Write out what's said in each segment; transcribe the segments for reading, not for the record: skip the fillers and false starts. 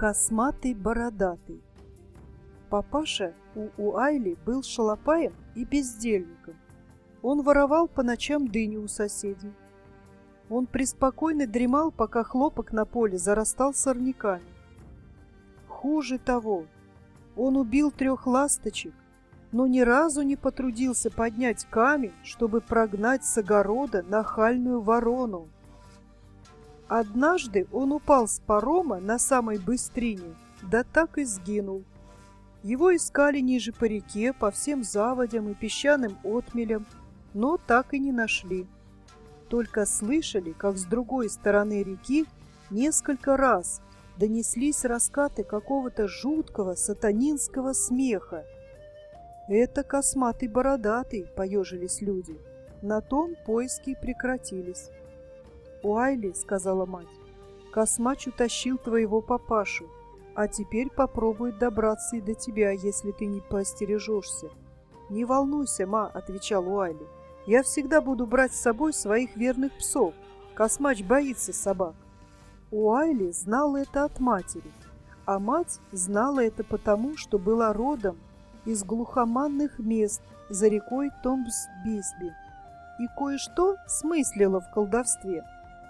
Косматый бородатый. Папаша у Уайли был шалопаем и бездельником. Он воровал по ночам дыни у соседей. Он преспокойно дремал, пока хлопок на поле зарастал сорняками. Хуже того, он убил 3 ласточек, но ни разу не потрудился поднять камень, чтобы прогнать с огорода нахальную ворону. Однажды он упал с парома на самой быстрине, да так и сгинул. Его искали ниже по реке, по всем заводям и песчаным отмелям, но так и не нашли. Только слышали, как с другой стороны реки несколько раз донеслись раскаты какого-то жуткого сатанинского смеха. «Это косматый бородатый», — поежились люди. На том поиски прекратились. «Уайли», — сказала мать, — «космач утащил твоего папашу, а теперь попробует добраться и до тебя, если ты не поостережешься». «Не волнуйся, ма», — отвечал Уайли, — «я всегда буду брать с собой своих верных псов. Космач боится собак». Уайли знал это от матери, а мать знала это потому, что была родом из глухоманных мест за рекой Томс-Бисби и кое-что смыслила в колдовстве.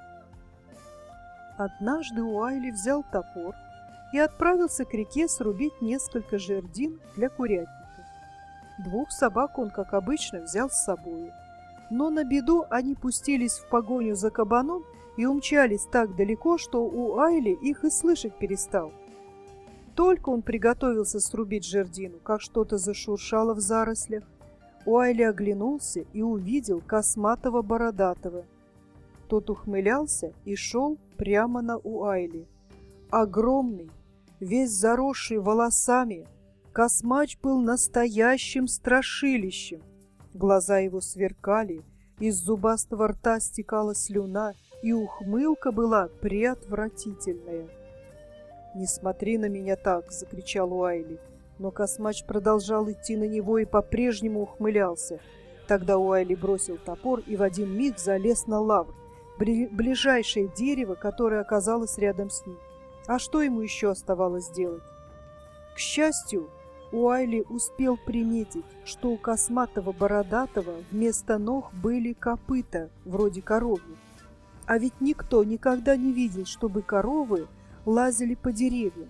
Однажды Уайли взял топор и отправился к реке срубить несколько жердин для курятника. 2 собак он, как обычно, взял с собой. Но на беду они пустились в погоню за кабаном и умчались так далеко, что Уайли их и слышать перестал. Только он приготовился срубить жердину, как что-то зашуршало в зарослях. Уайли оглянулся и увидел косматого бородатого. Тот ухмылялся и шел прямо на Уайли. Огромный, весь заросший волосами, космач был настоящим страшилищем. Глаза его сверкали, из зубастого рта стекала слюна, и ухмылка была преотвратительная. «Не смотри на меня так!» — закричал Уайли. Но космач продолжал идти на него и по-прежнему ухмылялся. Тогда Уайли бросил топор и в один миг залез на лавр, ближайшее дерево, которое оказалось рядом с ним. А что ему еще оставалось делать? К счастью, Уайли успел приметить, что у косматого бородатого вместо ног были копыта, вроде коровьих. А ведь никто никогда не видел, чтобы коровы лазили по деревьям.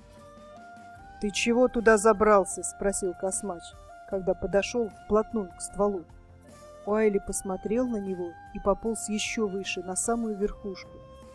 «Ты чего туда забрался?» — спросил космач, когда подошел вплотную к стволу. Уайли посмотрел на него и пополз еще выше, на самую верхушку.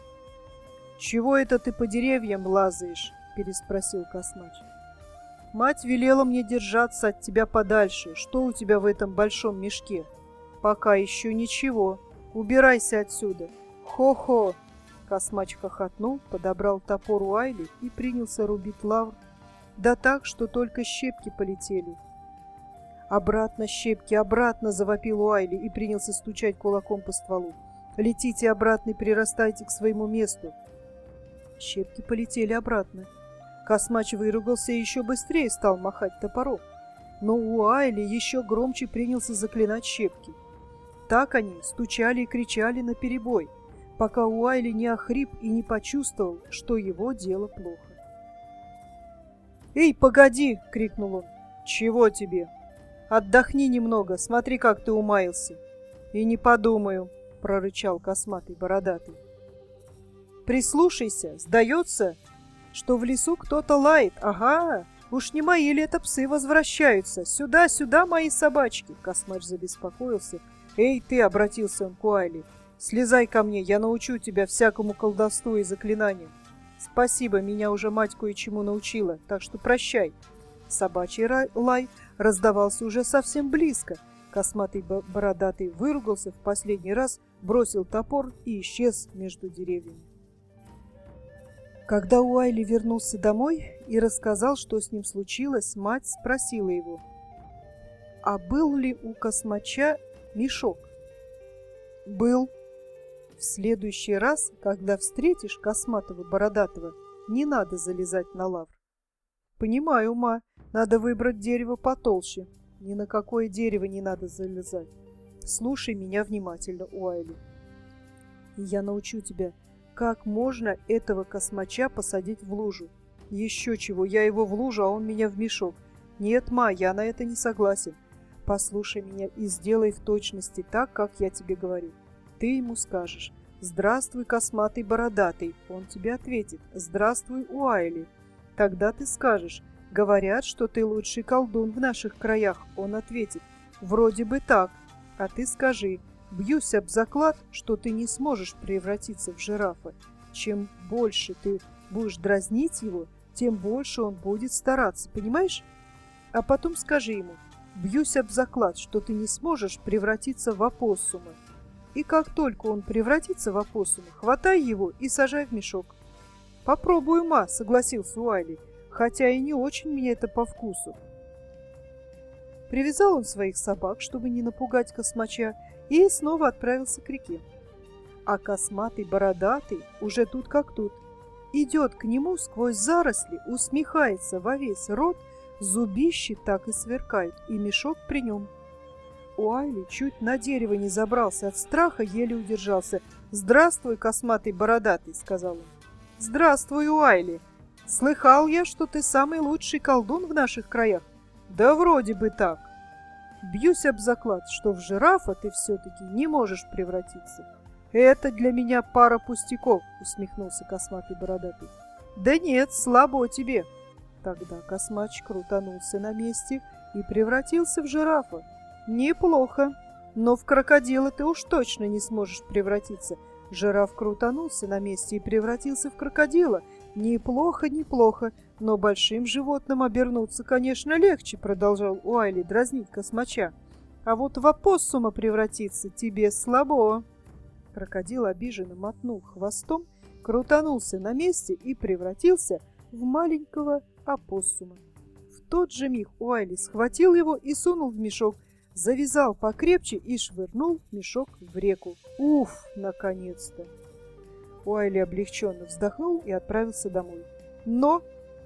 «Чего это ты по деревьям лазаешь?» — переспросил космач. «Мать велела мне держаться от тебя подальше. Что у тебя в этом большом мешке?» «Пока еще ничего. Убирайся отсюда». «Хо-хо!» — космач хохотнул, подобрал топор Уайли и принялся рубить лавр, да так, что только щепки полетели. «Обратно, щепки, обратно!» — завопил Уайли и принялся стучать кулаком по стволу. «Летите обратно и прирастайте к своему месту!» Щепки полетели обратно. Космач выругался и еще быстрее стал махать топором. Но Уайли еще громче принялся заклинать щепки. Так они стучали и кричали наперебой, пока Уайли не охрип и не почувствовал, что его дело плохо. «Эй, погоди!» — крикнул он. «Чего тебе? Отдохни немного, смотри, как ты умаялся». «И не подумаю», — прорычал косматый бородатый. «Прислушайся, сдается, что в лесу кто-то лает. Ага, уж не мои ли это псы возвращаются? Сюда, сюда, мои собачки!» Космач забеспокоился. «Эй, ты!» — обратился он к Уайли. «Слезай ко мне, я научу тебя всякому колдовству и заклинаниям. Спасибо, меня уже мать кое-чему научила, так что прощай». Собачий лай раздавался уже совсем близко. Косматый бородатый выругался в последний раз, бросил топор и исчез между деревьями. Когда Уайли вернулся домой и рассказал, что с ним случилось, мать спросила его, а был ли у космача мешок? «Был. В следующий раз, когда встретишь косматого бородатого, не надо залезать на лавр». «Понимаю, ма, надо выбрать дерево потолще». «Ни на какое дерево не надо залезать. Слушай меня внимательно, Уайли. И я научу тебя, как можно этого космача посадить в лужу. Еще чего, я его в лужу, а он меня в мешок. Нет, ма, я на это не согласен. Послушай меня и сделай в точности так, как я тебе говорю. Ты ему скажешь: «Здравствуй, косматый бородатый». Он тебе ответит: «Здравствуй, Уайли». Тогда ты скажешь: «Говорят, что ты лучший колдун в наших краях». Он ответит: «Вроде бы так». А ты скажи: «Бьюсь об заклад, что ты не сможешь превратиться в жирафа. Чем больше ты будешь дразнить его, тем больше он будет стараться, понимаешь?» А потом скажи ему: «Бьюсь об заклад, что ты не сможешь превратиться в опоссума». И как только он превратится в опоссума, хватай его и сажай в мешок. «Попробую, ма», — согласился Уайли, хотя и не очень мне это по вкусу. Привязал он своих собак, чтобы не напугать космача, и снова отправился к реке. А косматый бородатый уже тут как тут. Идет к нему сквозь заросли, усмехается во весь рот, зубищи так и сверкают, и мешок при нем. Уайли чуть на дерево не забрался от страха, еле удержался. «Здравствуй, косматый бородатый», — сказал он. «Здравствуй, Уайли. Слыхал я, что ты самый лучший колдун в наших краях». «Да вроде бы так». «Бьюсь об заклад, что в жирафа ты все-таки не можешь превратиться». «Это для меня пара пустяков», — усмехнулся косматый бородатый. «Да нет, слабо тебе». Тогда космач крутанулся на месте и превратился в жирафа. «Неплохо, но в крокодила ты уж точно не сможешь превратиться». Жираф крутанулся на месте и превратился в крокодила. «Неплохо, неплохо, но большим животным обернуться, конечно, легче», — продолжал Уайли дразнить космача. «А вот в опоссума превратиться тебе слабо». Крокодил обиженно мотнул хвостом, крутанулся на месте и превратился в маленького опоссума. В тот же миг Уайли схватил его и сунул в мешок, завязал покрепче и швырнул мешок в реку. Уф, наконец-то! Уайли облегченно вздохнул и отправился домой. Но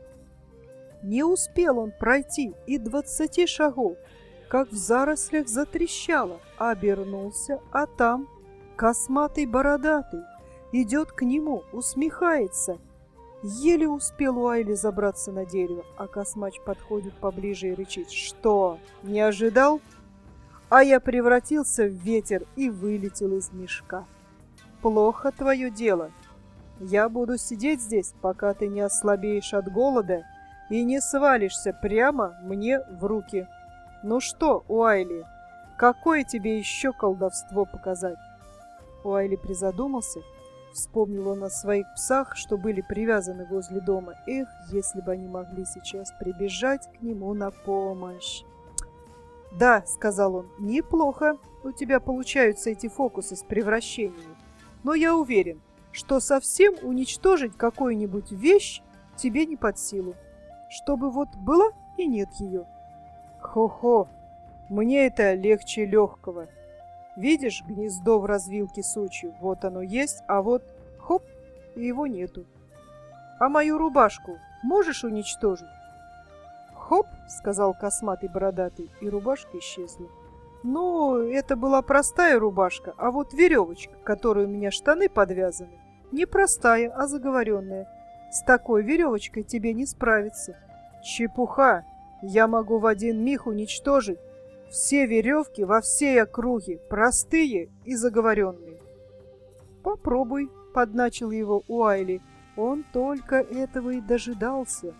не успел он пройти и 20 шагов, как в зарослях затрещало. Обернулся, а там косматый бородатый идет к нему, усмехается. Еле успел Уайли забраться на дерево, а космач подходит поближе и рычит: «Что, не ожидал?» А я превратился в ветер и вылетел из мешка. «Плохо твое дело. Я буду сидеть здесь, пока ты не ослабеешь от голода и не свалишься прямо мне в руки. Ну что, Уайли, какое тебе еще колдовство показать?» Уайли призадумался. Вспомнил он о своих псах, что были привязаны возле дома. Эх, если бы они могли сейчас прибежать к нему на помощь. «Да», — сказал он, — «неплохо у тебя получаются эти фокусы с превращениями. Но я уверен, что совсем уничтожить какую-нибудь вещь тебе не под силу. Чтобы вот была и нет ее». «Хо-хо, мне это легче легкого. Видишь гнездо в развилке сучью? Вот оно есть, а вот хоп, и его нету. А мою рубашку можешь уничтожить?» «Хоп», — сказал косматый бородатый, и рубашка исчезла. «Ну, это была простая рубашка, а вот веревочка, которой у меня штаны подвязаны, не простая, а заговоренная. С такой веревочкой тебе не справиться». «Чепуха! Я могу в один миг уничтожить все веревки во всей округе, простые и заговоренные». «Попробуй», — подначил его Уайли. Он только этого и дожидался.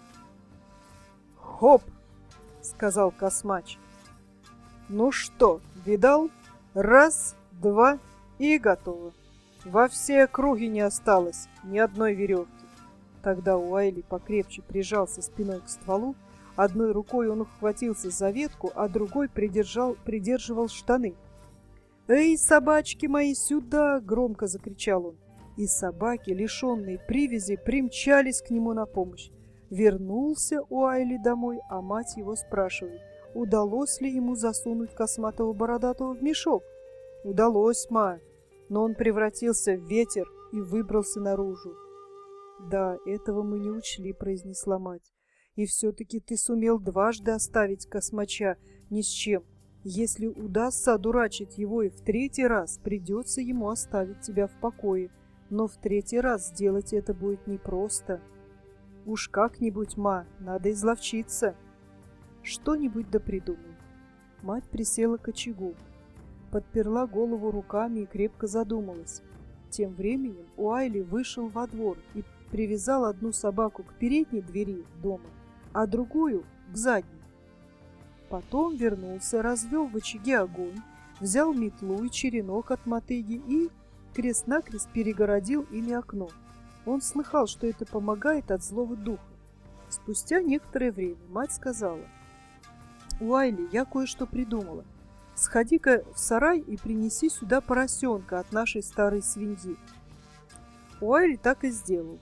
«Хоп!» — сказал космач. «Ну что, видал? Раз, два и готово. Во всей округе не осталось ни одной веревки». Тогда Уайли покрепче прижался спиной к стволу. Одной рукой он ухватился за ветку, а другой придерживал штаны. «Эй, собачки мои, сюда!» — громко закричал он. И собаки, лишенные привязи, примчались к нему на помощь. Вернулся Уайли домой, а мать его спрашивает, удалось ли ему засунуть косматого бородатого в мешок. «Удалось, ма, но он превратился в ветер и выбрался наружу». «Да, этого мы не учли», — произнесла мать. «И все-таки ты сумел дважды оставить космача ни с чем. Если удастся одурачить его и в третий раз, придется ему оставить тебя в покое. Но в третий раз сделать это будет непросто». Уж как-нибудь, ма, надо изловчиться. Что-нибудь да придумай. Мать присела к очагу, подперла голову руками и крепко задумалась. Тем временем Уайли вышел во двор и привязал одну собаку к передней двери дома, а другую к задней. Потом вернулся, развел в очаге огонь, взял метлу и черенок от мотыги и крест-накрест перегородил ими окно. Он слыхал, что это помогает от злого духа. Спустя некоторое время мать сказала: «Уайли, я кое-что придумала. Сходи-ка в сарай и принеси сюда поросенка от нашей старой свиньи». Уайли так и сделал.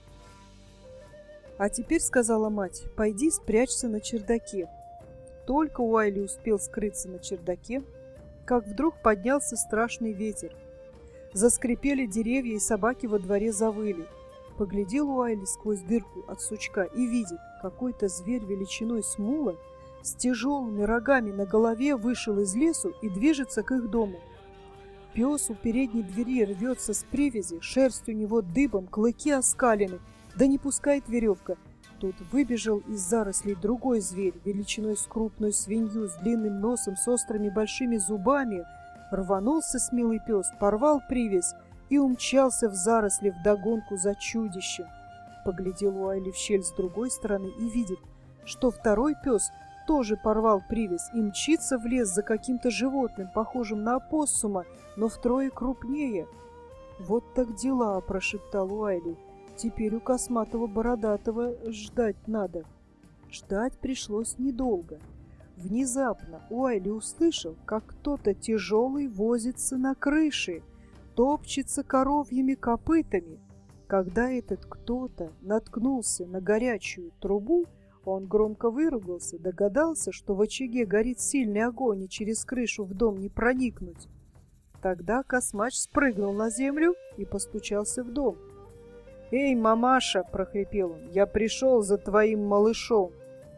«А теперь, — сказала мать, — пойди спрячься на чердаке». Только Уайли успел скрыться на чердаке, как вдруг поднялся страшный ветер. Заскрипели деревья, и собаки во дворе завыли. Поглядел Уайли сквозь дырку от сучка и видит, какой-то зверь величиной с мула с тяжелыми рогами на голове вышел из лесу и движется к их дому. Пес у передней двери рвется с привязи, шерсть у него дыбом, клыки оскалены, да не пускает веревка. Тут выбежал из зарослей другой зверь, величиной с крупную свинью, с длинным носом, с острыми большими зубами. Рванулся смелый пес, порвал привязь и умчался в заросли вдогонку за чудищем. Поглядел Уайли в щель с другой стороны и видит, что второй пес тоже порвал привязь и мчится в лес за каким-то животным, похожим на опоссума, но втрое крупнее. «Вот так дела», — прошептал Уайли. «Теперь у косматого бородатого ждать надо». Ждать пришлось недолго. Внезапно Уайли услышал, как кто-то тяжелый возится на крыше, топчется коровьими копытами. Когда этот кто-то наткнулся на горячую трубу, он громко выругался, догадался, что в очаге горит сильный огонь и через крышу в дом не проникнуть. Тогда космач спрыгнул на землю и постучался в дом. «Эй, мамаша!» — прохрипел он. «Я пришел за твоим малышом».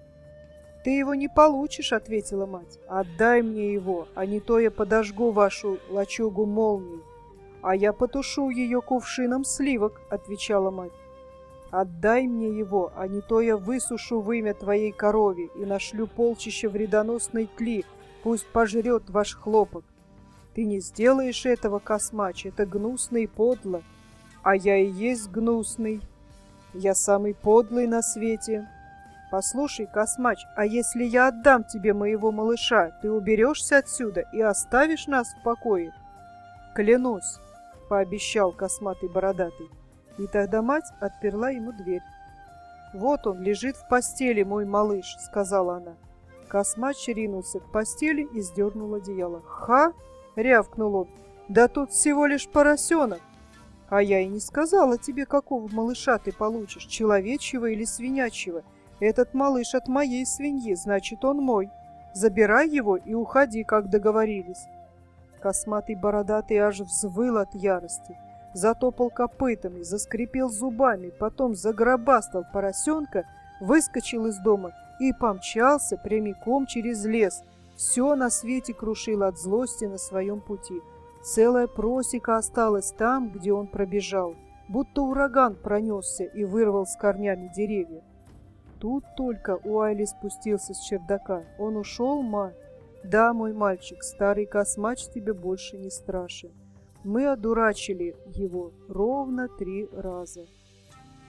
«Ты его не получишь», — ответила мать. «Отдай мне его, а не то я подожгу вашу лачугу молнией». «А я потушу ее кувшином сливок», — отвечала мать. «Отдай мне его, а не то я высушу вымя твоей корове и нашлю полчища вредоносной тли, пусть пожрет ваш хлопок». «Ты не сделаешь этого, космач, это гнусно и подло». «А я и есть гнусный. Я самый подлый на свете. Послушай, космач, а если я отдам тебе моего малыша, ты уберешься отсюда и оставишь нас в покое?» «Клянусь», — пообещал косматый бородатый. И тогда мать отперла ему дверь. «Вот он лежит в постели, мой малыш», — сказала она. Космач ринулся к постели и сдернул одеяло. «Ха!» — рявкнул он. «Да тут всего лишь поросенок». «А я и не сказала тебе, какого малыша ты получишь, человечьего или свинячьего. Этот малыш от моей свиньи, значит, он мой. Забирай его и уходи, как договорились». Косматый бородатый аж взвыл от ярости, затопал копытами, заскрипел зубами, потом загробастал поросенка, выскочил из дома и помчался прямиком через лес. Все на свете крушил от злости на своем пути. Целая просека осталась там, где он пробежал, будто ураган пронесся и вырвал с корнями деревья. Тут только Уайли спустился с чердака. Он ушел, ма? Да, мой мальчик, старый космач тебе больше не страшен. Мы одурачили его ровно 3 раза.